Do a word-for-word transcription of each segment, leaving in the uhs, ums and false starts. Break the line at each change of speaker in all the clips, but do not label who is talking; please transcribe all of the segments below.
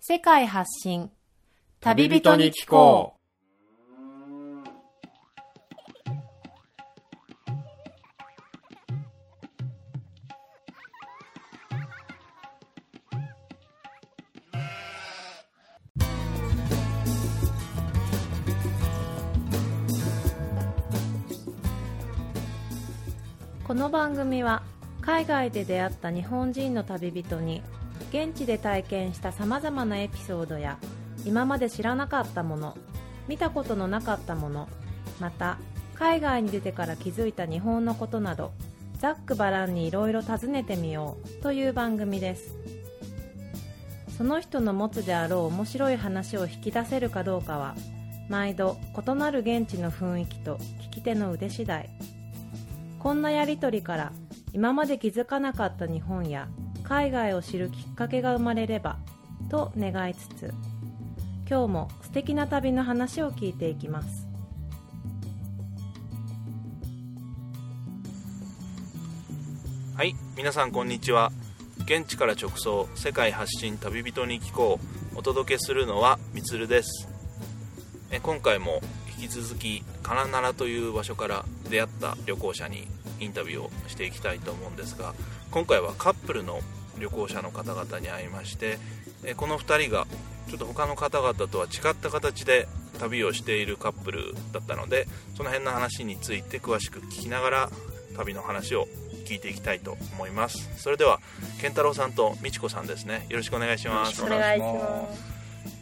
世界発信旅人に聞こう。この番組は海外で出会った日本人の旅人に現地で体験したさまざまなエピソードや今まで知らなかったもの、見たことのなかったもの、また海外に出てから気づいた日本のことなどざっくばらんにいろいろ尋ねてみようという番組です。その人の持つであろう面白い話を引き出せるかどうかは毎度異なる現地の雰囲気と聞き手の腕次第。こんなやりとりから今まで気づかなかった日本や海外を知るきっかけが生まれればと願いつつ、今日も素敵な旅の話を聞いていきます。
はい、皆さんこんにちは。現地から直送世界発信旅人に聞こう、お届けするのはみつるです。え今回も引き続きカナナラという場所から出会った旅行者にインタビューをしていきたいと思うんですが、今回はカップルの旅行者の方々に会いまして、えこのふたりがちょっと他の方々とは違った形で旅をしているカップルだったので、その辺の話について詳しく聞きながら旅の話を聞いていきたいと思います。それでは健太郎さんとみちこさんですね、よろしくお願いします。
お願いします。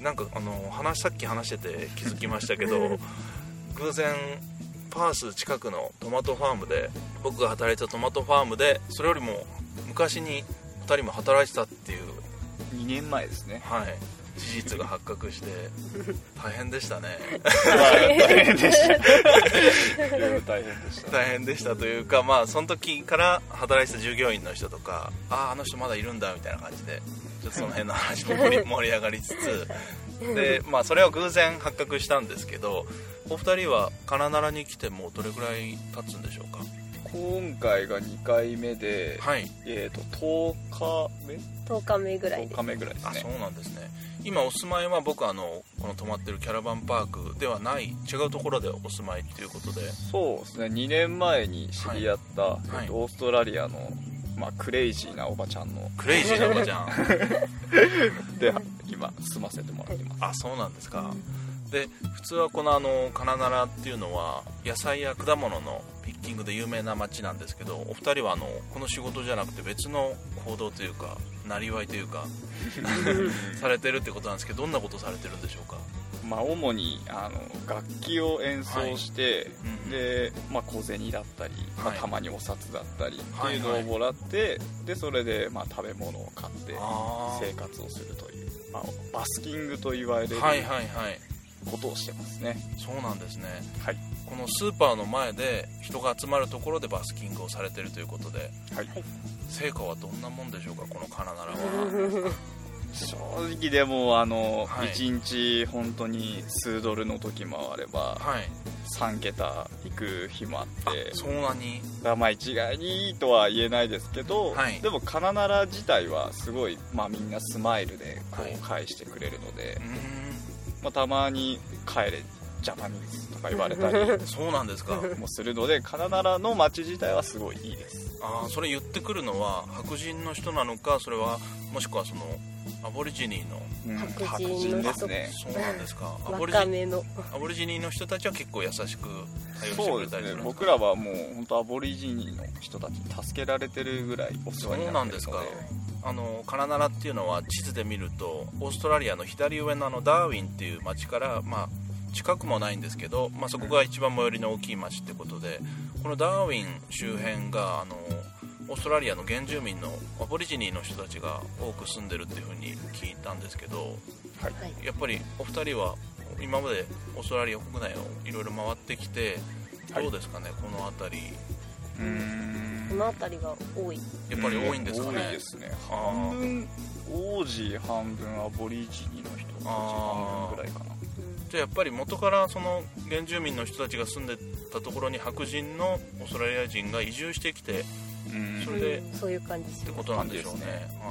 なんかあの話さっき話してて気づきましたけど偶然パース近くのトマトファームで、僕が働いてたトマトファームでそれよりも昔にふたりも働いてたっていう
にねんまえですね。
はい、事実が発覚して大変でしたね
大変でした大変でした
大変でしたというか、まあその時から働いてた従業員の人とか、あああの人まだいるんだみたいな感じでちょっとその辺の話も盛り盛り上がりつつで、まあそれは偶然発覚したんですけど、お二人はカナナラに来てもうどれくらい経つんでしょうか？
今回がにかいめで、
はい、
えーととおかめ
とおかめぐらいです。
とおかめぐらいですね。
あ、そうなんですね。今お住まいは僕あのこの泊まってるキャラバンパークではない違うところでお住まいということで。
そうですね、にねんまえに知り合った、はいえーと
はい、
オーストラリアの、まあ、クレイジーなおばちゃんの
クレイジーなおばちゃん
で今住ませてもらってます。
あ、そうなんですか。で普通はこのあのカナナラっていうのは野菜や果物のピッキングで有名な町なんですけど、お二人はあのこの仕事じゃなくて別の行動というかなりわいというかされてるってことなんですけど、どんなことされてるんでしょうか？
まあ、主にあの楽器を演奏して、はいうん、で、まあ、小銭だったり、はいまあ、たまにお札だったりっていうのをもらって、はいはい、でそれで、まあ、食べ物を買って生活をするという、まあ、バスキングと言われることをしてますね。
そうなんですね、
はい、
このスーパーの前で人が集まるところでバスキングをされてるということで、はい、成果はどんなもんでしょうか、このカナナラは？
正直でもあの、
はい、
いちにち本当に数ドルの時もあれば、はい、さんけたいく日もあって、
あそんなに
だまあ一概にいいとは言えないですけど、はい、でもカナナラ自体はすごい、まあ、みんなスマイルでこう返してくれるので、はいうんまあ、たまに帰れジャパニーズとか言われたり
そうなんですか
もするので、カナナラの街自体はすごいいいです。
あそれ言ってくるのは白人の人なのか、それはもしくはそのアボリジニーの、
うん、白人
ですね。
そうなんですか。アボリジニのアボリジニーの人たちは結構優しく対応してくれたりするんですか？そうですね、
僕らはもう本当アボリジニーの人たちに助けられてるぐらいお世話になってるので。そうなんですか。
あのカナナラっていうのは地図で見るとオーストラリアの左上のあのダーウィンっていう町から、まあ、近くもないんですけど、まあ、そこが一番最寄りの大きい町ってことで、このダーウィン周辺があのオーストラリアの原住民のアボリジニーの人たちが多く住んでるっていう風に聞いたんですけど、はい、やっぱりお二人は今までオーストラリア国内をいろいろ回ってきてどうですかね、はい、この辺り。
うーん
この辺りが多い。
やっぱり多いんですかね。
多いですね。半分オージー、半分アボリジニの人たち、半分ぐらいかな。
じゃあやっぱり元からその原住民の人たちが住んでたところに白人のオーストラリア人が移住してきて、
うん
それで、
うん、そういう感じ
ってことなんでしょうね。あ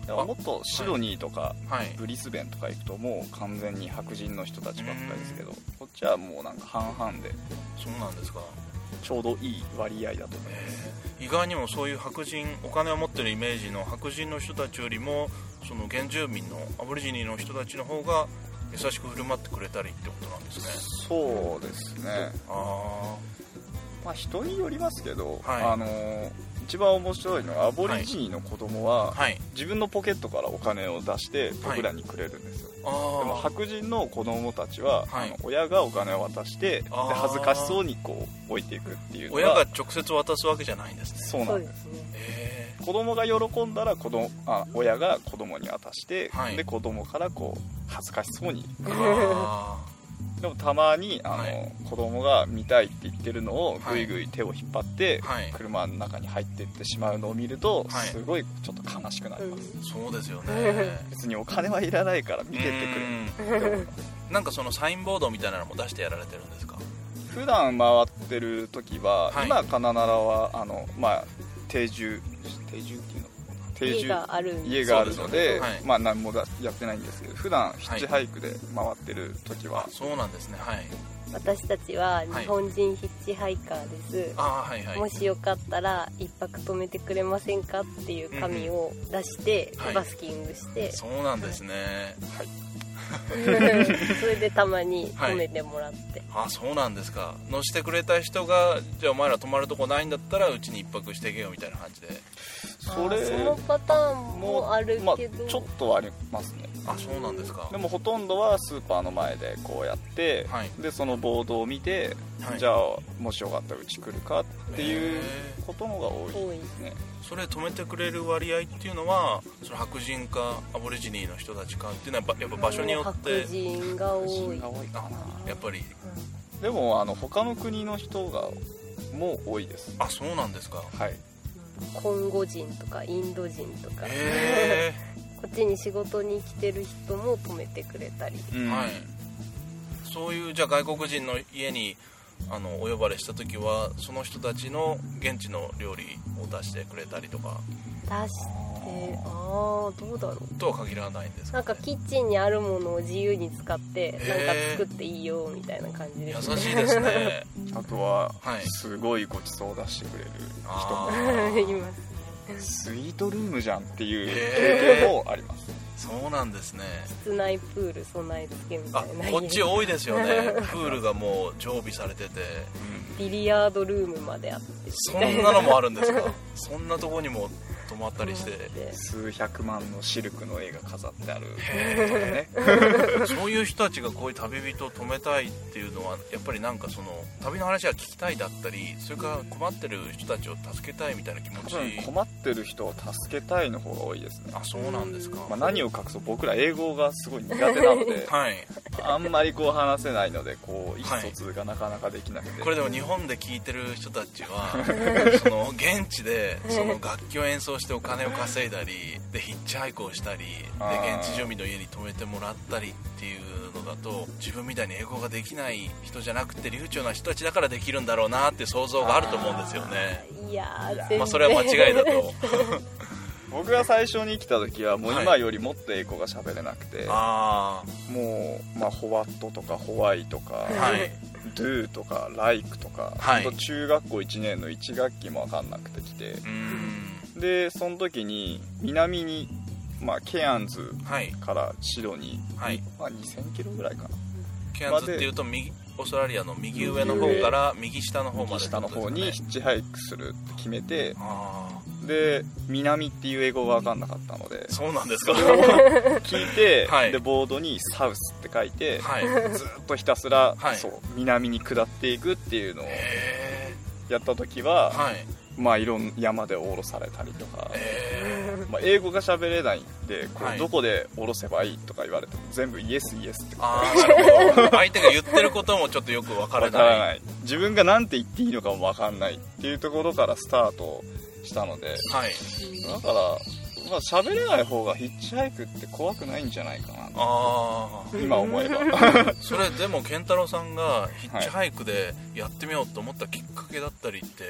だからもっとシドニーとか、
はい、
ブリスベンとか行くともう完全に白人の人たちばっかりですけど、こっちはもうなんか半々で
そうなんですか。
ちょうどいい割合だと思います。
意外にもそういう白人、お金を持ってるイメージの白人の人たちよりもその原住民のアボリジニの人たちの方が優しく振る舞ってくれたりってことなんですね。
そうですね。
あ、
まあ人によりますけど、
はい、
あのー一番面白いのはアボリジニの子供は、はい、自分のポケットからお金を出して僕らにくれるんですよ、はい、でも白人の子供たちは、はい、あの親がお金を渡してで恥ずかしそうにこう置いていくっていうのが、
親が直接渡すわけじゃないんですね。
そうなんです。子供が喜んだら子供あ親が子供に渡して、はい、で子供からこう恥ずかしそうにあでもたまにあの、はい、子供が見たいって言ってるのをぐいぐい手を引っ張って車の中に入っていってしまうのを見ると、はい、すごいちょっと悲しくなります、
うん、そうですよね。
別にお金はいらないから見てってくれ
なんかそのサインボードみたいなのも出してやられてるんですか？
普段回ってる時は、はい、今カナナラはあの、まあ、定住定住っていうの
家がある
家があるので、はい、まあ何もやってないんですけど、普段ヒッチハイクで回ってる時は、はい、
そうなんですね。はい。
私たちは日本人ヒッチハイカーです、
はい、あ、はいはい、
もしよかったら一泊泊めてくれませんかっていう紙を出して、うんうん、バスキングして、はい、
そうなんですね。はい
それでたまに泊めてもらって、
はい、あ、そうなんですか。乗してくれた人がじゃあお前ら泊まるとこないんだったらうちに一泊してけよみたいな感じで、
それそのパターンもあるけど、まあ、
ちょっとありますね。
あ、そうなんですか。
でもほとんどはスーパーの前でこうやって、はい、でそのボードを見て、はい、じゃあもしよかったらうち来るかっていうことのが多いですね。
それ止めてくれる割合っていうのはその白人かアボリジニの人たちかっていうのはやっぱ場所によって
白人が多い、
白人が多いかな
やっぱり、
うん、
でもあの他の国の人がもう多いです。
あ、そうなんですか。
はい。
コンゴ人とかインド人とか、
へ
こっちに仕事に来てる人も止めてくれたり、
うん、はい。そういうじゃあ外国人の家にあのお呼ばれした時はその人たちの現地の料理を出してくれたりとか。
出して、ああどうだろう
とは限らないんですか、ね、
なんかキッチンにあるものを自由に使ってなんか作っていいよみたいな感じです、
ね、優しいですね
あとは、はい、すごいごちそうを出してくれる人
もいます。
スイートルームじゃんっていう経験もあります。
そうなんですね。
室内プール備え付けみたいな。
あ、こっち多いですよねプールがもう常備されてて、
うん、ビリヤードルームまであって
そんなのもあるんですかそんなとこにも泊まったりして
数百万のシルクの絵が飾ってある
へーそういう人たちがこういう旅人を泊めたいっていうのはやっぱりなんかその旅の話は聞きたいだったり、それから困ってる人たちを助けたいみたいな気持ち。
多分困ってる人を助けたいの方が多いですね。
あ、そうなんですか。
まあ、何を隠そう僕ら英語がすごい苦手なので、はい、あんまりこう話せないのでこう意思疎通がなかなかできなくて、はい、
これでも日本で聞いてる人たちはその現地でその楽器を演奏してお金を稼いだりでヒッチハイクをしたりで現地住民の家に泊めてもらったりっていうのだと、自分みたいに英語ができない人じゃなくて流暢な人たちだからできるんだろうなって想像があると思うんですよね。
いや
ー、まあ、それは間違いだと
僕が最初に来た時はもう今よりもっと英語が喋れなくて、はい、もう、まあ、ホワットとかホワイとか、はい、ドゥとかライクとか、はい、中学校いちねんのいち学期も分かんなくてきて、うんでその時に南に、まあ、ケアンズからシドニー、はいまあ、にせんキロぐらいかな。
ケアンズっていうと右オーストラリアの右上の方から右下の方まで、
右下の方にヒッチハイクするって決めて、あで南っていう英語が分かんなかったので、
そうなんですか
聞いて、はい、でボードにサウスって書いて、はい、ずっとひたすら、はい、そう南に下っていくっていうのをやった時は、はい、まあいろんな山で降ろされたりとか、まあ、英語が喋れないんでこう、はい、どこで降ろせばいいとか言われても全部イエスイエスって
あなるほど相手が言ってることもちょっとよく分からない、分からない
自分が何て言っていいのかも分かんないっていうところからスタートしたので、はい、だから、まあ、喋れない方がヒッチハイクって怖くないんじゃないかなあ今思えば
それでも健太郎さんがヒッチハイクでやってみようと思ったきっかけだったりって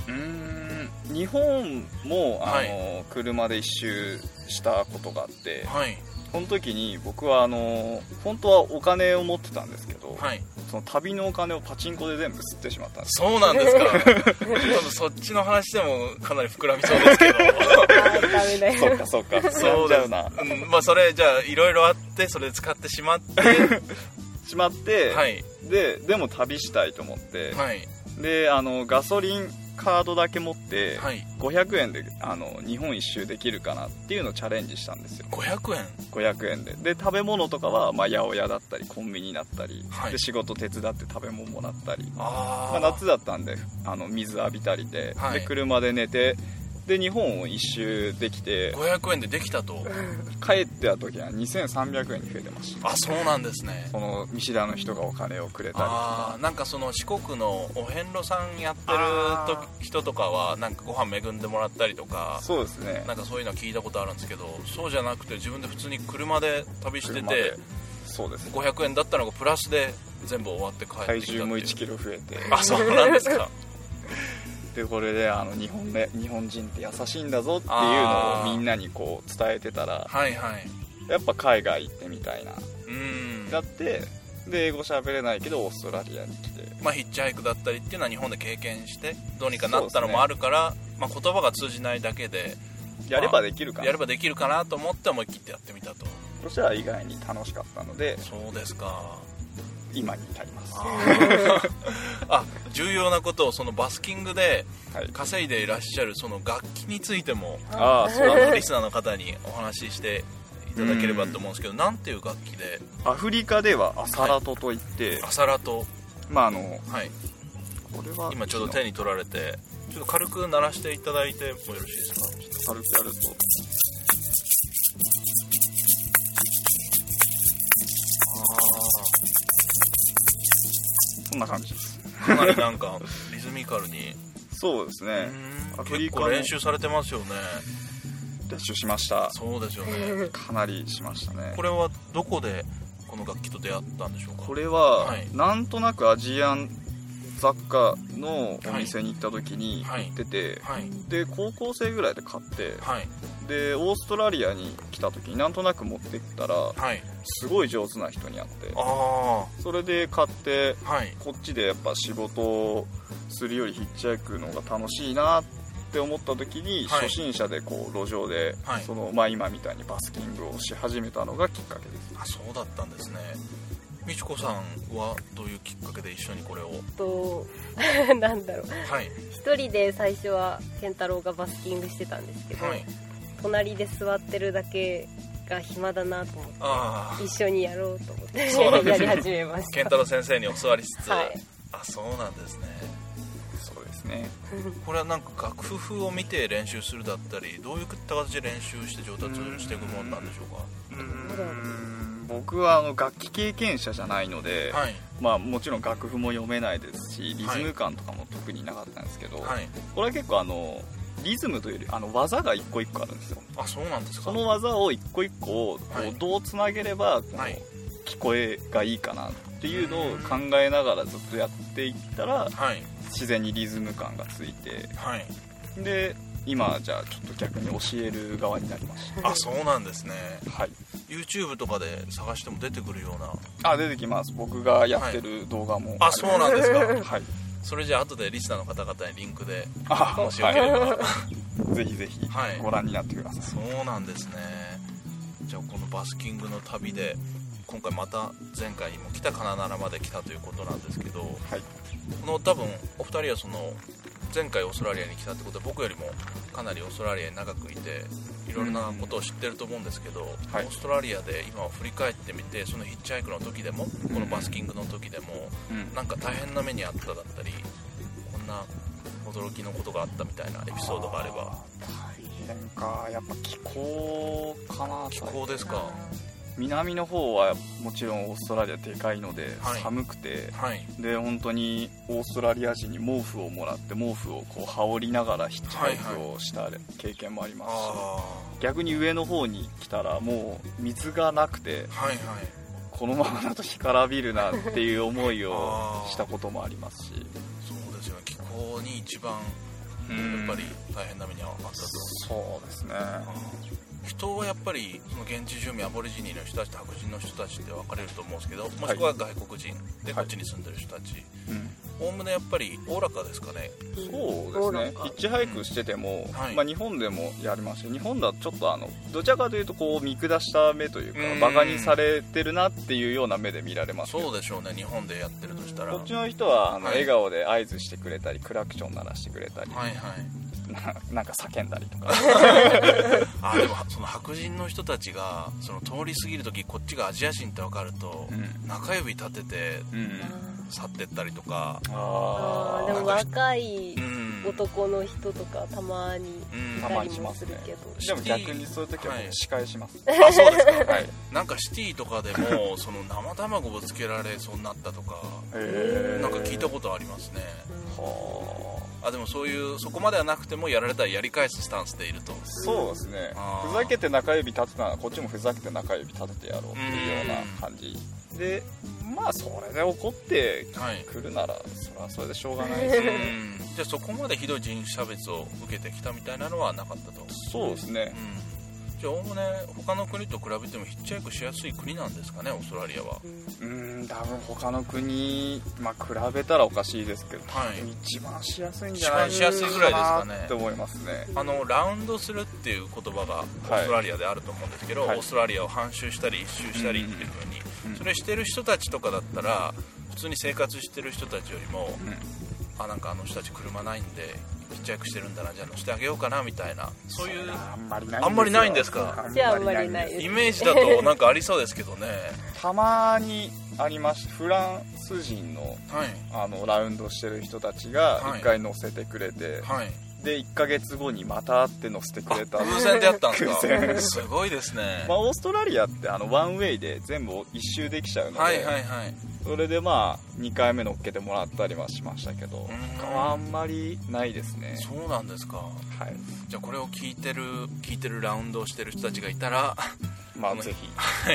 うーん日本もあの、はい、車で一周したことがあって、はい、その時に僕はあの本当はお金を持ってたんですけど、はい、その旅のお金をパチンコで全部吸ってしまったんです。
そうなんですか多分そっちの話でもかなり膨らみそうですけど
ダメだよ
そっかそっかそうだよな、
うん、まあそれじゃあいろいろあってそれで使ってしまって
しまって、はい、ででも旅したいと思って、はい、であのガソリンカードだけ持って、はい、ごひゃくえんであの日本一周できるかなっていうのをチャレンジしたんですよ。
ごひゃくえん
ごひゃくえんでで食べ物とかは、まあ、八百屋だったりコンビニだったり、はい、で仕事手伝って食べ物もらったり、あ、まあ、夏だったんであの水浴びたりで、はい、で車で寝てで日本を一周できて
ごひゃくえんでできたと
帰ってた時はにせんさんびゃくえんに増えてました。
あ、そうなんですね。
その見知らぬ人がお金をくれたりとか、
あ、なんかその四国のお遍路さんやってる人とかはなんかご飯恵んでもらったりとか、
そうですね、
なんかそういうのは聞いたことあるんですけど、そうじゃなくて自分で普通に車で旅してて、
そうです、ね、
ごひゃくえんだったのがプラスで全部終わって帰ってきたっていう。
体重もいちキロ増えて
あ、そうなんですか
でこれであの日本で日本人って優しいんだぞっていうのをみんなにこう伝えてたら、はいはい、やっぱ海外行ってみたいな、うん、だってで英語喋れないけどオーストラリアに来て、
まあ、ヒッチハイクだったりっていうのは日本で経験してどうにかなったのもあるから、ね、まあ、言葉が通じないだけで
やればできるかな、
やればできるかなと思って思い切ってやってみたと。
そしたら意外に楽しかったので、
そうですか、
今に至ります。
あ、重要なことをそのバスキングで稼いでいらっしゃるその楽器についても、はい、ああリスナーの方にお話ししていただければと思うんですけど、なんていう楽器で。
アフリカではアサラトといって、
はい、アサラト、
まああの、
はい、これは今ちょうど手に取られてちょっと軽く鳴らしていただいてもよろしいですか。
軽くやるとこんな感じです。
かなりなんかリズミカルに
そうですね。
アフリカ結構練習されてますよね。
練習しました。
そうですよね。
かなりしましたね。
これはどこでこの楽器と出会ったんでしょうか。
これは、はい、なんとなくアジアン雑貨のお店に行った時に売ってて、はいはい、で高校生ぐらいで買って、はい、でオーストラリアに来た時になんとなく持ってったら、はい、すごい上手な人に会って、あ、それで買って、はい、こっちでやっぱ仕事をするよりヒッチハイクの方が楽しいなって思った時に、はい、初心者でこう路上で、はい、そのまあ、今みたいにバスキングをし始めたのがきっかけです。
あ、そうだったんですね。みちこさんはどういうきっかけで一緒にこれを。
となんだろう、はい、一人で最初は健太郎がバスキングしてたんですけど、はい、隣で座ってるだけが暇だなと思って一緒にやろうと思ってやり始めました。
健太郎先生に教わりつつ、はい、あ、そうなんですね。
そうですね
これはなんか楽譜を見て練習するだったり、どういった形で練習して上達していくものなんでしょうか。うーん、
僕はあの楽器経験者じゃないので、はい、まあ、もちろん楽譜も読めないですしリズム感とかも特になかったんですけど、はい、これは結構あのリズムというよりあの技が一個一個あるんですよ。
あ、そうなんですか。
その技を一個一個をこうどうつなげればこの聞こえがいいかなっていうのを考えながらずっとやっていったら、はい、自然にリズム感がついて、はい、で今じゃあちょっと逆に教える側になりました。
あ、そうなんですね。
はい、
YouTube とかで探しても出てくるような。
あ、出てきます。僕がやってる動画も、はい、
あ、そうなんですか。
はい、
それじゃあ後でリスナーの方々にリンクでもしよければ、は
い、ぜひぜひご覧になってください。
そうなんですね。じゃあこのバスキングの旅で今回また前回にも来たカナダまで来たということなんですけど、はい、この多分お二人はその前回オーストラリアに来たってことで僕よりもかなりオーストラリアに長くいていろいろなことを知ってると思うんですけど、はい、オーストラリアで今振り返ってみてそのヒッチハイクの時でもこのバスキングの時でも、うん、なんか大変な目にあっただったりこんな驚きのことがあったみたいなエピソードがあれば。
大変か、やっぱ気候かな。
気候ですか。
南の方はもちろんオーストラリアでかいので寒くて、はいはい、で本当にオーストラリア人に毛布をもらって毛布をこう羽織りながらヒッチハイクをした経験もありますし、はいはい、逆に上の方に来たらもう水がなくて、はいはい、このままだと干からびるなっていう思いをしたこともありますし
そうですよね。気候に一番やっぱり大変な目にはあったと。
そうですね。
人はやっぱりその現地住民アボリジニの人たちと白人の人たちって分かれると思うんですけど、もしくは外国人でこっちに住んでる人たち、おおむねやっぱりおおらかですかね。
そうですね。ヒッチハイクしてても、うんはいまあ、日本でもやりますし、日本だとちょっとあのどちらかというとこう見下した目というか、バカにされてるなっていうような目で見られます。
そうでしょうね。日本でやってるとしたら、
こっちの人はあの、はい、笑顔で合図してくれたりクラクション鳴らしてくれたり、はいはい、な, なんか叫んだりとか
あでもその白人の人たちがその通り過ぎるときこっちがアジア人って分かると、うん、中指立てて、うん、去ってったりとか、
あでも若い男の人とかたまにいたりもするけど、
うん、でも逆にそういう時は仕返します、
はい、あそうですか、はい、なんかシティとかでもその生卵ぶつけられそうになったとかなんか聞いたことありますね。はああでもそういうそこまではなくてもやられたらやり返すスタンスでいると。
そうですね。ふざけて中指立てたらこっちもふざけて中指立ててやろうっていうような感じで、まあそれで怒ってくるなら、はい、それはそれでしょうがないですね。
じゃあそこまでひどい人種差別を受けてきたみたいなのはなかったと。
そうですね、
うんじゃあおおむね他の国と比べてもヒッチハイクしやすい国なんですかね、オーストラリアは。
うーん多分他の国、まあ、比べたらおかしいですけど、はい、一番しやすいんじゃないかな
一番しやすいぐらいですかね
って思いますね。
あのラウンドするっていう言葉がオーストラリアであると思うんですけど、はい、オーストラリアを半周したり一周したりっていう風に、うんうん、それしてる人たちとかだったら普通に生活してる人たちよりも、うん、あなんかあの人たち車ないんでヒッチハイクしてるんだな、じゃあ乗せてあげようかなみたいな、そういう
あんまりないんですよ。
あんまりないんですか。
じゃああんまりないです。
イメージだとなんかありそうですけどね
たまにあります。フランス人の、はい、あのラウンドしてる人たちがいっかい乗せてくれて、はいはいでいっかげつごにまた会って乗せてくれた。
偶然でやったんですか。すごいですね。
まあ、オーストラリアってあのワンウェイで全部一周できちゃうので、はいはいはい、それでまあにかいめ乗っけてもらったりはしましたけど、あんまりないですね。
そうなんですか。はい、じゃあこれを聞いてる聞いてるラウンドをしてる人たちがいたら
まあぜひ、
はい、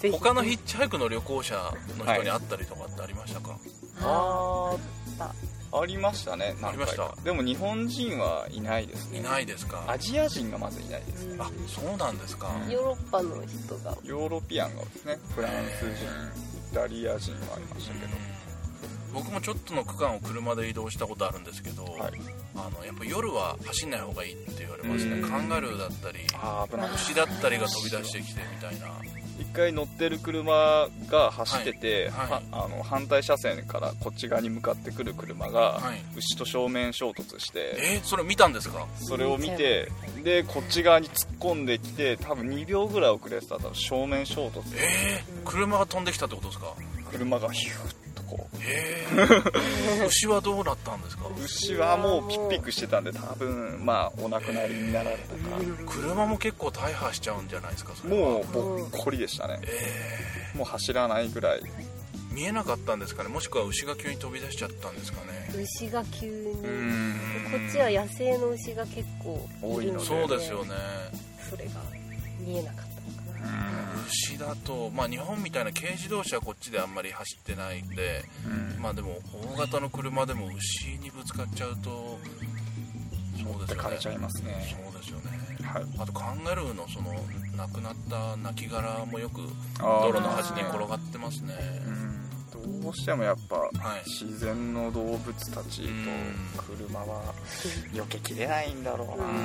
他のヒッチハイクの旅行者の人に会ったりとかってありましたか。はい、
あった
ありましたね。何回か。でも日本人はいないですね。
いないですか。
アジア人がまずいないです、
うん、あそうなんですか、
うん、ヨーロッパの人が
ヨーロピアンがですね、フランス人、イタリア人はありましたけど、
僕もちょっとの区間を車で移動したことあるんですけど、はい、あのやっぱ夜は走んない方がいいって言われますね。カンガルーだったり牛だったりが飛び出してきてみたいな。
一回乗ってる車が走ってて、はいはい、あの反対車線からこっち側に向かってくる車が、はい、牛と正面衝突して、
えー、それ見たんですか。
それを見て、でこっち側に突っ込んできて、多分にびょうぐらい遅れてたら多分正面衝突。
えー、車が飛んできたってことですか。
車がヒュッとこう、
えー、牛はどうなったんですか。
牛はもうピッピクしてたんで、多分まあお亡くなりになられたか、え
ー、車も結構大破しちゃうんじゃないですか。それ
もうぼっこりでしたね、えー、もう走らないぐらい。
見えなかったんですかね。もしくは牛が急に飛び出しちゃったんですかね。
牛が急に、こっちは野生の牛が結構多いので、
そうですよね。
それが見えなかったのかな。
牛だと、まあ、日本みたいな軽自動車はこっちであんまり走ってないんで、うん、まあでも大型の車でも牛にぶつかっちゃうとそうですよね。
枯れちゃいますね。
そうですよね、はい、あとカンガルーのその亡くなった亡きもよく道路の端に転がってますね。
うん、どうしてもやっぱ、はい、自然の動物たちと車は避けきれないんだろうな。うん、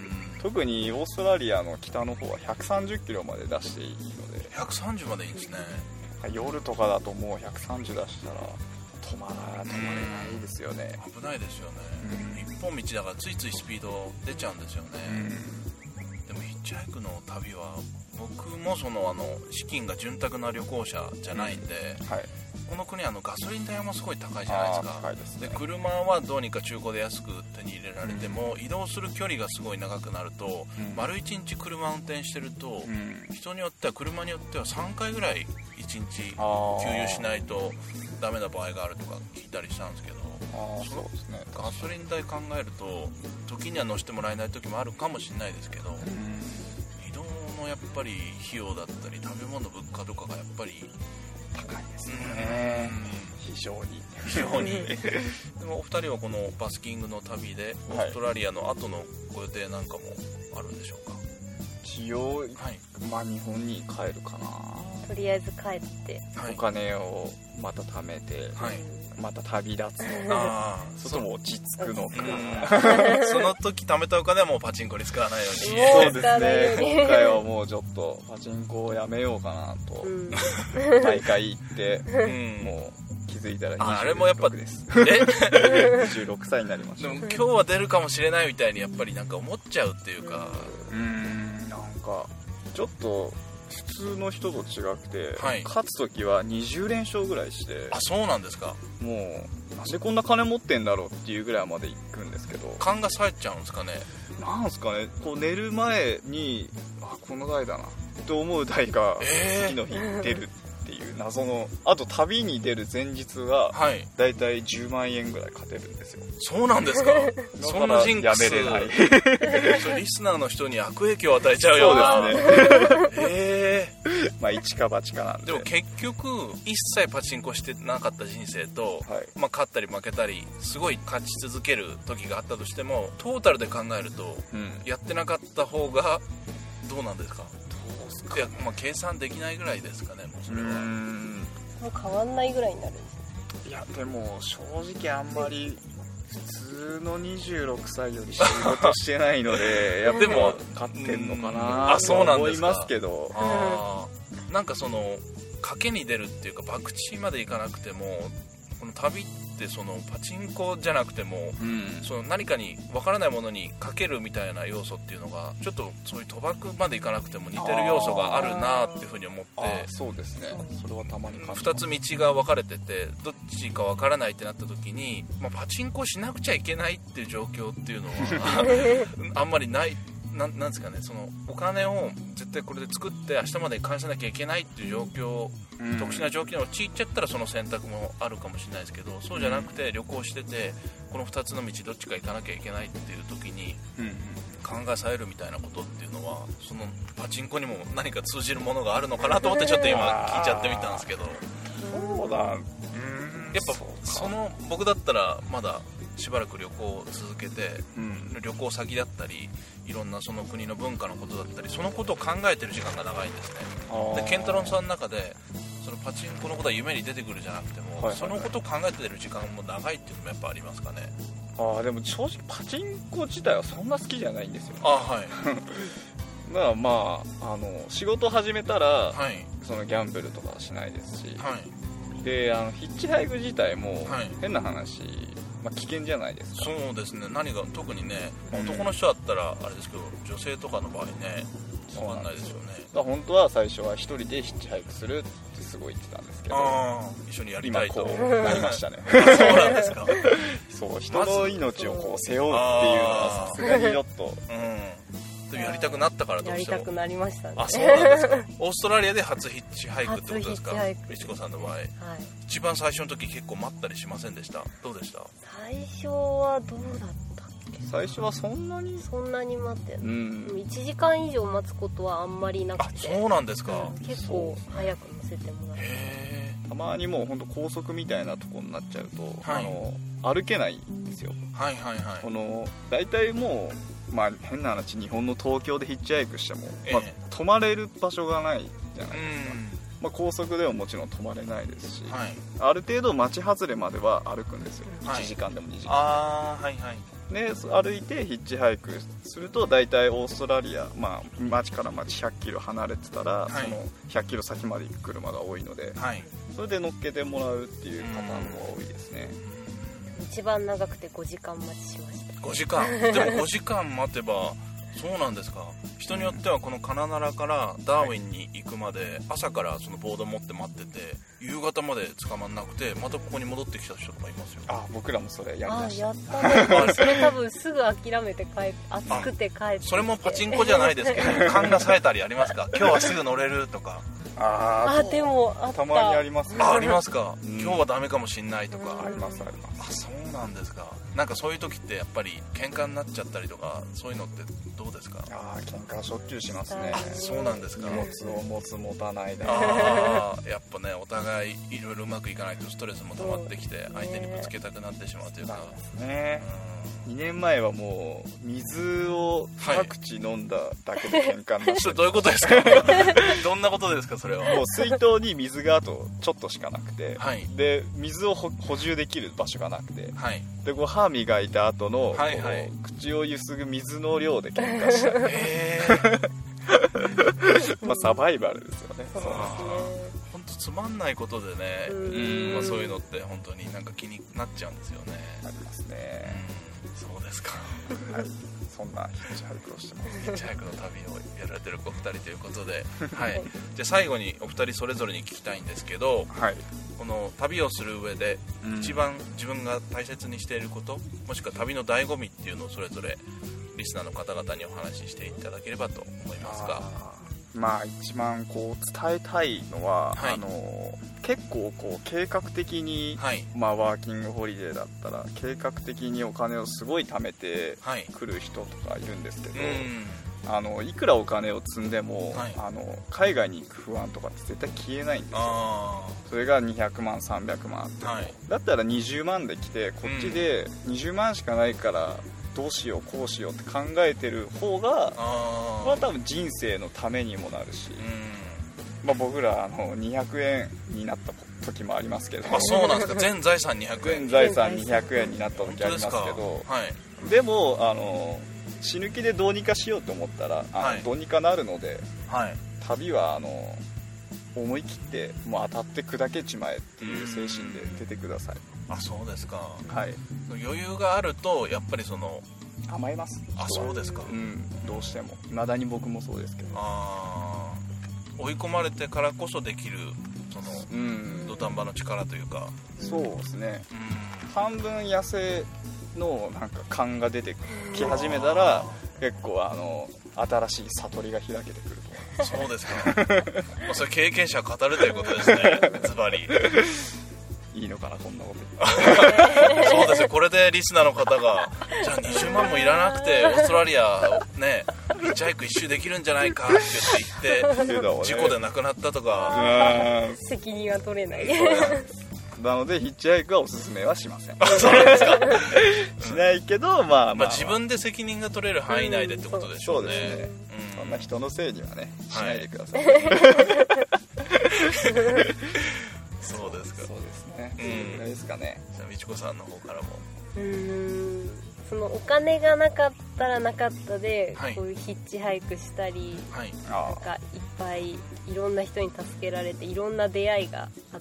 特にオーストラリアの北の方はひゃくさんじゅっキロまで出していいので。
ひゃくさんじゅうまでいいんですね。
夜とかだともうひゃくさんじゅう出したら止まら止まれないですよね。
危ないですよね、うん、一本道だからついついスピード出ちゃうんですよね、うん、でもヒッチハイクの旅は僕もそのあの資金が潤沢な旅行者じゃないんで、うん、はい、この国はあのガソリン代もすごい高いじゃないですか。高いですね。で車はどうにか中古で安く手に入れられても、うん、移動する距離がすごい長くなると、うん、丸いちにち車運転してると、うん、人によっては車によってはさんかいぐらいいちにち給油しないとダメな場合があるとか聞いたりしたんですけど、
あそうですね、
ガソリン代考えると時には乗せてもらえない時もあるかもしれないですけど、うん、移動のやっぱり費用だったり食べ物物価とかがやっぱり
高いですね。 非常に
非常にでもお二人はこのバスキングの旅でオーストラリアの後のご予定なんかもあるんでしょうか？
一応、はい、まあ日本に帰るかな。
とりあえず帰って、
はい、お金をまた貯めて、はい、また旅立つのか、それとも落ち着くのか
その時貯めたお金はもうパチンコに使わないように
そうですね、今回はもうちょっとパチンコをやめようかなと、うん、大会行って、うん、もう気づいたらにじゅうろくです。あ、
あれもやっぱ
えにじゅうろくさいになりました。
でも今日は出るかもしれないみたいにやっぱりなんか思っちゃうっていうか、
うーん、なんかちょっと普通の人と違くて、はい、勝つ時はにじゅうれんしょうぐらいして、
あ、そうなんですか。
もうなんでこんな金持ってんだろうっていうぐらいまで行くんですけど、
勘が冴えちゃうんですかね。
なんですかね、こう寝る前にあ、この台だなと思う台が次の日出るっていう謎の、あと旅に出る前日はだいたいじゅうまんえんぐらい勝てるんですよ。
そうなんですか。そんなジンクス
やめれない
リスナーの人に悪影響を与えちゃうような。
そうですね
え
ー、まあ一か八かなんで。
でも結局一切パチンコしてなかった人生と、はい、まあ、勝ったり負けたりすごい勝ち続ける時があったとしても、トータルで考えると、うん、やってなかった方がどうなんですか。いや、まあ、計算できないぐらいですかね。もうそれは
うーん、もう変わんないぐらいになるんです。
いやでも正直あんまり普通のにじゅうろくさいより仕事してないのでやっぱでも勝ってんのかなと思いますけど、
あ、なんかその賭けに出るっていうか、博打までいかなくてもこの旅ってそのパチンコじゃなくても、うん、その何かに分からないものにかけるみたいな要素っていうのがちょっとそういう賭博までいかなくても似てる要素があるなっていうふうに思って、
そうですね、それはたまに感じます。
ふたつ道が分かれててどっちか分からないってなった時に、まあ、パチンコしなくちゃいけないっていう状況っていうのはあんまりないな, なんですかね、そのお金を絶対これで作って明日までに返さなきゃいけないっていう状況、うん、特殊な状況に陥っちゃったらその選択もあるかもしれないですけど、そうじゃなくて旅行しててこのふたつの道どっちか行かなきゃいけないっていう時に、うん、考えさえるみたいなことっていうのはそのパチンコにも何か通じるものがあるのかなと思ってちょっと今聞いちゃってみたんですけど
そうだ、うん、やっ
ぱ そ, その僕だったらまだしばらく旅行を続けて、うん、旅行先だったりいろんなその国の文化のことだったりそのことを考えてる時間が長いんですね。でケンタロウさんの中でそのパチンコのことは夢に出てくるじゃなくても、はいはいはい、そのことを考えてる時間も長いっていうのもやっぱありますかね。
あ、でも正直パチンコ自体はそんな好きじゃないんですよ。
あ、はい
だからまあ、あの仕事始めたら、はい、そのギャンブルとかはしないですし、はい、であのヒッチハイク自体も変な話、はい、まあ、危険じゃないですか。
そうですね、何が特にね、男の人だったらあれですけど女性とかの場合ね分かんないですよね。
だから本当は最初は一人でヒッチハイクするってすごい言ってたんですけど、
あ、一緒にやりたいと
今こうなりましたね
そうなんですか
そう、人の命をこう背負うっていうのはさすがにちょっと、
うん、でもやりたくなったからどうしても
やりたくなりましたね。
あ、そうなんですかオーストラリアで初ヒッチハイクってことですか。みちこさんの場合、はい、一番最初の時結構待ったりしませんでした？どうでした？
最初はどうだったっけ。
最初はそんなに
そんなに待ってない、うん、いちじかん以上待つことはあんまりなくて。
あ、そうなんですか、
うん、結構早く乗せてもらって。
へ
ー、たまにもう本当高速みたいなとこになっちゃうと、はい、あの歩けないんですよ。
はいはいはい。
この大体もう、まあ、変な話日本の東京でヒッチハイクしても、えーまあ、止まれる場所がないじゃないですか。まあ、高速ではもちろん止まれないですし、はい、ある程度町外れまでは歩くんですよ、はい、いちじかんでもにじかんでも。
あ、はいはい。
で歩いてヒッチハイクすると大体オーストラリア、まあ、町から町ひゃっキロ離れてたら、はい、そのひゃっキロ先まで行く車が多いので、はい、それで乗っけてもらうっていうパターンが多いですね。
一番長くてごじかん待ちしました。
ごじかんでもごじかん待てばそうなんですか。人によってはこのカナダラからダーウィンに行くまで朝からそのボード持って待ってて夕方まで捕まんなくてまたここに戻ってきた人とかいますよ。
あ、僕らもそれやりました。
あ、やったねそれ多分すぐ諦めて帰って暑くて帰ってきて。
それもパチンコじゃないですけど勘が冴えたりありますか？今日はすぐ乗れるとか。あ
ああでもあった
たまにありますね。
あありますか、
うん、
今日はダメかもしんないとか、
ありますあります。
あそうなんですか。なんかそういう時ってやっぱり喧嘩になっちゃったりとかそういうのってどうですか？
ああ喧嘩しょっちゅうしますね。
あそうなんですか。
荷物を持つ持たないで、
あやっぱねお互いいろいろうまくいかないとストレスも溜まってきて相手にぶつけたくなってしまうというか、
ね、にねんまえはもう水を二口飲んだだけで喧嘩になって、はい、
それどういうことですか？どんなことですかそれは？もう
水筒に水があとちょっとしかなくて、
はい、
で水を補充できる場所がなくて、
はい、
でこう歯磨いた後の、はいはい、口をゆすぐ水の量で喧嘩したり、えー、まあサバイバルですよね。そう
本当つまんないことでね、うんまあ、そういうのって本当になんか気になっちゃうんですよね。
ありますね、
うん、そうですか、
はい、そんなヒッチハイクをしてます。
ヒッチハイクの旅をやられてるお二人ということで、はい、じゃあ最後にお二人それぞれに聞きたいんですけど、はい、この旅をする上で一番自分が大切にしていること、もしくは旅の醍醐味っていうのをそれぞれリスナーの方々にお話ししていただければと思いますが。
まあ一番こう伝えたいのは、はい、あの結構こう計画的に、はい、まあワーキングホリデーだったら計画的にお金をすごい貯めてくる人とかいるんですけど、はい、あのいくらお金を積んでも、はい、あの海外に行く不安とかって絶対消えないんですよ。それがにひゃくまんさんびゃくまんあっても、はい、だったらにじゅうまんで来てこっちでにじゅうまんしかないからどうしようこうしようって考えてる方がまあ多分人生のためにもなるし、うんまあ、僕らあのにひゃくえんになった時もありますけど。
あそうなんですか。全財産にひゃくえん
全財産にひゃくえんになった時ありますけど、はい、でもあの死ぬ気でどうにかしようと思ったらあの、はい、どうにかなるので、はい、旅はあの思い切ってもう当たって砕けちまえっていう精神で出てください。
あそうですか、
はい、
余裕があるとやっぱりその
甘えます。
あそうですか、
うん、どうしても未だに僕もそうですけど、
あ追い込まれてからこそできるその、うん、土壇場の力というか。
そうですね、うん、半分野生のなんか勘が出てき始めたら結構あの新しい悟りが開けてくると
思います。そうですかもうそれ経験者が語るということですねズバリ
いいのかなこんなこと
そうですよ。これでリスナーの方がじゃあにじゅうまんもいらなくてオーストラリアねヒッチハイク一周できるんじゃないかって言って言って事故で亡くなったとか
責任は取れない
なのでヒッチハイクはおすすめはしませんそうですかしないけど、まあまあまあ、
まあ自分で責任が取れる範囲内でってことでしょうね。
そうですね、うん、そんな人のせいにはねしないでください、
はいそうですか。
そうですね。それぐらいですかね。
じゃあみちこさんの方からも。
うーん。そのお金がなかったらなかったで、はい、こういうヒッチハイクしたり、はい、なんかいっぱいいろんな人に助けられていろんな出会いがあって、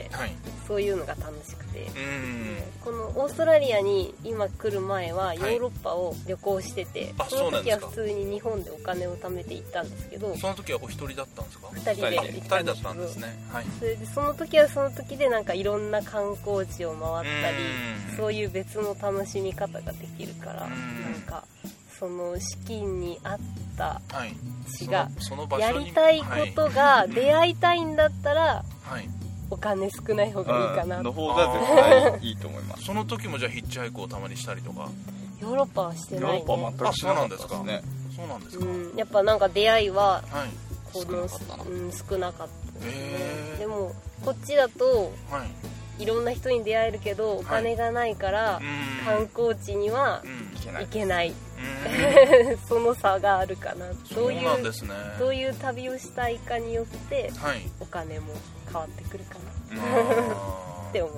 はい、そういうのが楽しくて、うんこのオーストラリアに今来る前はヨーロッパを旅行してて、はい、その時は普通に日本でお金を貯めて行ったんですけど、
その時はお一人だったんですか？
ふたりで行ったんですけど、ふたりだったんです
ね、はい、
それでその時はその時でなんかいろんな観光地を回ったり、そういう別の楽しみ方ができるから、なんかその資金に合った血がやりたいことが出会いたいんだったら、はい、お金少ない方がいいかな
の方が絶対いいと思います。
その時もじゃあヒッチハイクをたまにしたりとか？
ヨーロッパはしてないね。
ヨーロッパは全くしなかったですね。
そうなんですか。
うん、やっぱなんか出会いは、はい、この少なかったな、うん、少なかったですね。でもこっちだと、はい、いろんな人に出会えるけどお金がないから、はい、観光地には行けない、その差があるかな。どういう、そうなんですね、どういう旅をしたいかによって、はい、お金も変わってくるかなって思います。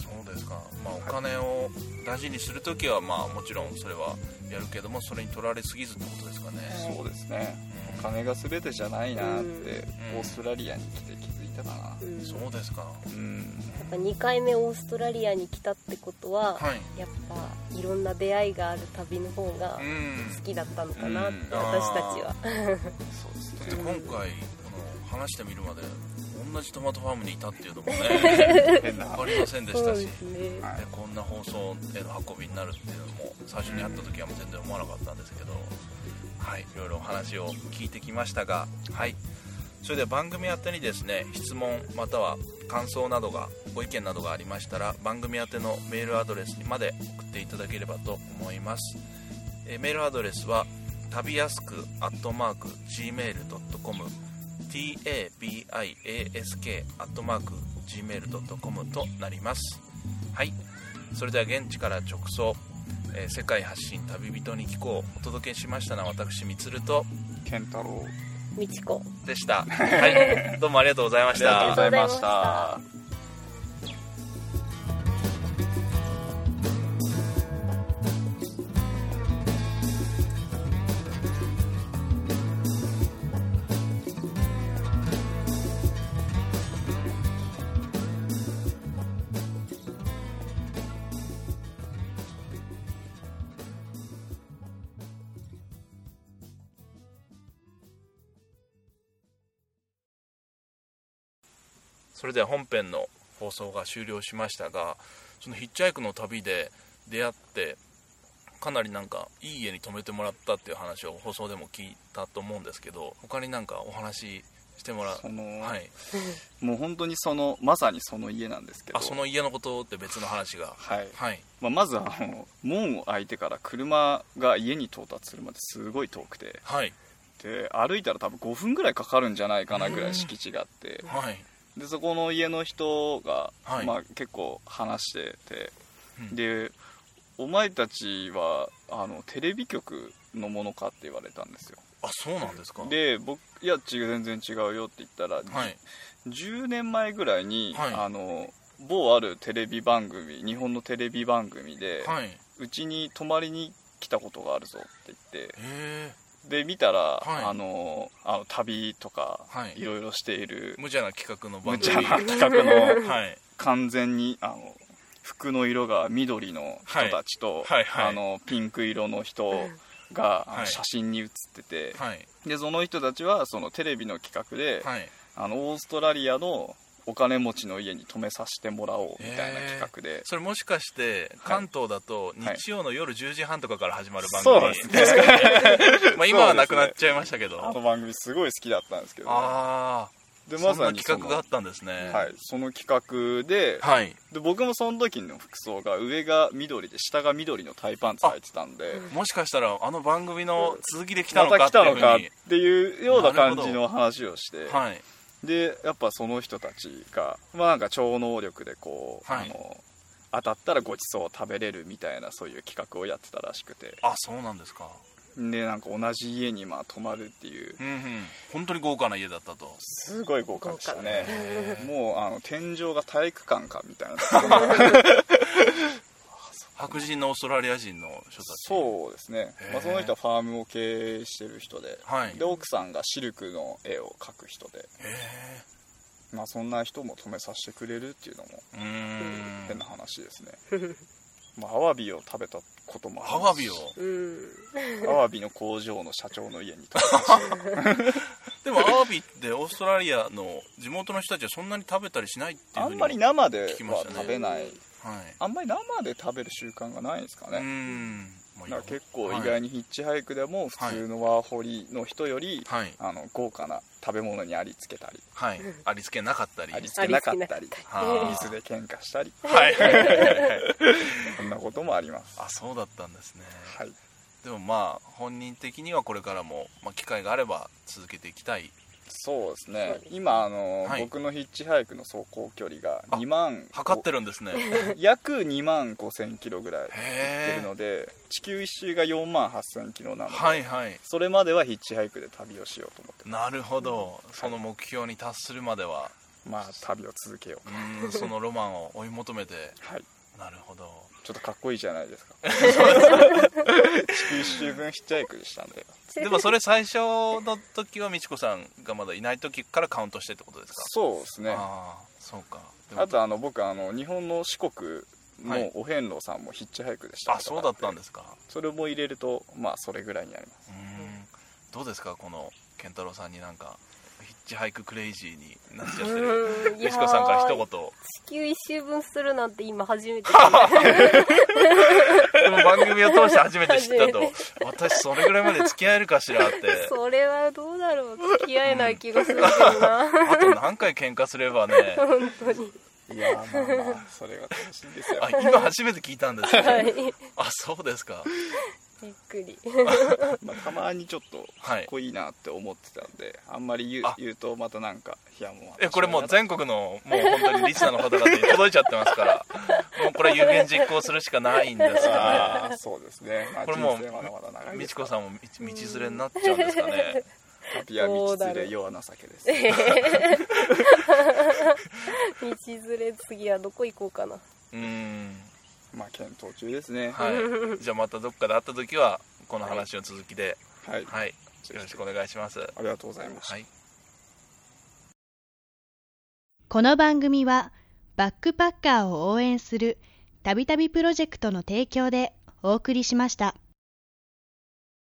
そうですか。まあ、お金を大事にするときは、まあ、もちろんそれはやるけども、それに取られすぎずってことですかね。
そうですね、うん、お金が全てじゃないなって、うん、オーストラリアに来て気づいたかな、
うん、そうですか、
うん、やっぱにかいめオーストラリアに来たってことは、はい、やっぱいろんな出会いがある旅の方が好きだったのかなって、うん、私たちはそう
ですね。だって今回この話してみるまで同じトマトファームにいたっていうのもね分かりませんでしたし、ね、こんな放送への運びになるっていうのも最初に会った時はもう全然思わなかったんですけど、はい、いろいろお話を聞いてきましたが、はい、 それでは番組宛てにですね、質問または感想などがご意見などがありましたら、番組宛てのメールアドレスにまで送っていただければと思います。えー、メールアドレスは旅やすくアットマーク ジーメールドットコム タビアスク アットマーク ジーメールドットコム となります。はい、それでは現地から直送、えー、世界発信旅人に聞こう、お届けしましたのは私みつると
健太郎
みちこ
でした。はい、どうもありがとうございました。
ありがとうございました。
それでは本編の放送が終了しましたが、そのヒッチハイクの旅で出会ってかなりなんかいい家に泊めてもらったっていう話を放送でも聞いたと思うんですけど、他になんかお話ししてもらう。
その、
はい、
もう本当にそのまさにその家なんですけど、
あ、その家のことって別の話が、
はい、
はい、
まあ、まずあの門を開いてから車が家に到達するまですごい遠くて、
はい、
で歩いたら多分ごふんぐらいかかるんじゃないかなぐらい敷地があって、
はい、
でそこの家の人が、
はい、
まあ、結構話してて、
うん、
でお前たちはあのテレビ局のものかって言われたんですよ。
あ、そうなんですか。
で僕、いや違う全然違うよって言ったら、
はい、
じゅうねんまえぐらいに、
はい、
あの某あるテレビ番組、日本のテレビ番組で、
はい、
うちに泊まりに来たことがあるぞって言って、
へ
で見たら、
はい、
あのあの旅とか、
はい、
いろいろしている
無茶な企画の番組、
無茶な企画の、
はい、
完全にあの服の色が緑の人たちと、
はいはいはい、
あのピンク色の人が、
はい、
写真に写ってて、
はい、
でその人たちはそのテレビの企画で、
はい、
あのオーストラリアのお金持ちの家に泊めさせてもらおうみたいな企画で、
それもしかして関東だと日曜の夜じゅうじはんとかから始まる番
組、
はい、
そうですね
まあ今はなくなっちゃいましたけど、
ね、あの番組すごい好きだったんですけど、ね、
あ
でまさに
そんな企画があったんですね。
はい、その企画で、はい、で僕もその時の服装が上が緑で下が緑のタイパンツ履いてたんで、
もしかしたらあの番組の続きで来たのかっていうふうに、
また来たのかっていうような感じの話をして、
はい、
でやっぱその人たちが、まあ、なんか超能力でこう、はい、あの当たったらごちそうを食べれるみたいなそういう企画をやってたらしくて、
あ、そうなんですか。
でなんか同じ家にまあ泊まるっていう、
うんうん、本当に豪華な家だったと。
すごい豪華でしたね。もうあの天井が体育館かみたいな
白人のオーストラリア人の人たち。
そうですね、まあ、その人はファームを経営してる人で、はい、で奥さんがシルクの絵を描く人で、
へ
ー、まあ、そんな人も泊めさせてくれるっていうのも
うーん
変な話ですねまあ、アワビを食べたこともある。
アワビを、
アワビの工場の社長の家に食べました
でもアワビってオーストラリアの地元の人たちはそんなに食べたりしないっていうふうに、
あんまり生では食べない、
はい、
あんまり生で食べる習慣がないんですかね。
うーん、
だから結構意外にヒッチハイクでも普通のワーホリの人より、はい、あの豪華な食べ物にありつけたり、
はい、ありつけなかったり、
ありつけなかったり、水で喧嘩したり、
はいはいはいはい
そんなこともあります。
あ、そうだったんですね。
はい。
でもまあ本人的にはこれからも、まあ、機会があれば続けていきたい。
そうですね。今あの、はい、僕のヒッチハイクの走行距離がにまん、
測ってるんですね。
約にまんごせんキロぐらい行ってるので、地球一周がよんまんはっせんキロなので、
はいはい、
それまではヒッチハイクで旅をしようと思ってます。
なるほど、うん、その目標に達するまでは、
まあ旅を続けようか。
うん、そのロマンを追い求めて、
はい。
なるほど。
ちょっとかっこいいじゃないですか。地球一周分ヒッチハイクでしたんで。
でもそれ最初の時は美智子さんがまだいない時からカウントしてってことですか？
そうですね。
ああ、そうか。
あとあの僕あの日本の四国のお遍路さんもヒッチハイクでした、
はい、あ、そうだったんですか。
それも入れるとまあそれぐらいになります。
うーん、どうですかこの健太郎さんになんかヒッチハイククレイジーになっちゃってる美智子さんから一言。
地球一周分するなんて今初めて
でも番組を通して初めて知ったと私それぐらいまで付き合えるかしらって
それはどうだろう、付き合えない気がするけどな、
うん、あと何回喧嘩すればね
本当に。
いやまあまあそれが楽しいんですよ。
あ、今初めて聞いたんですね、
はい、
あ、そうですか。
びっくり
まあたまにちょっとかっこいいなって思ってたんで、はい、あんまり言う、言うとまたなんかいやもう
えこれもう全国のもう本当にリスナーの方々に届いちゃってますからもうこれ有言実行するしかないんですよね。
あそうですね、まあ、
これもう美智子さんも道連れになっちゃうんですかね。
旅は道連れ世は情けです。
道連れ、次はどこ行こうかな。
うーん、まあ検討中ですね。
はい、じゃあまたどっかで会った時はこの話の続きで、
はい、
はい、よろしくお願いします。
ありがとうございます。はい、
この番組はバックパッカーを応援するたびたびプロジェクトの提供でお送りしました。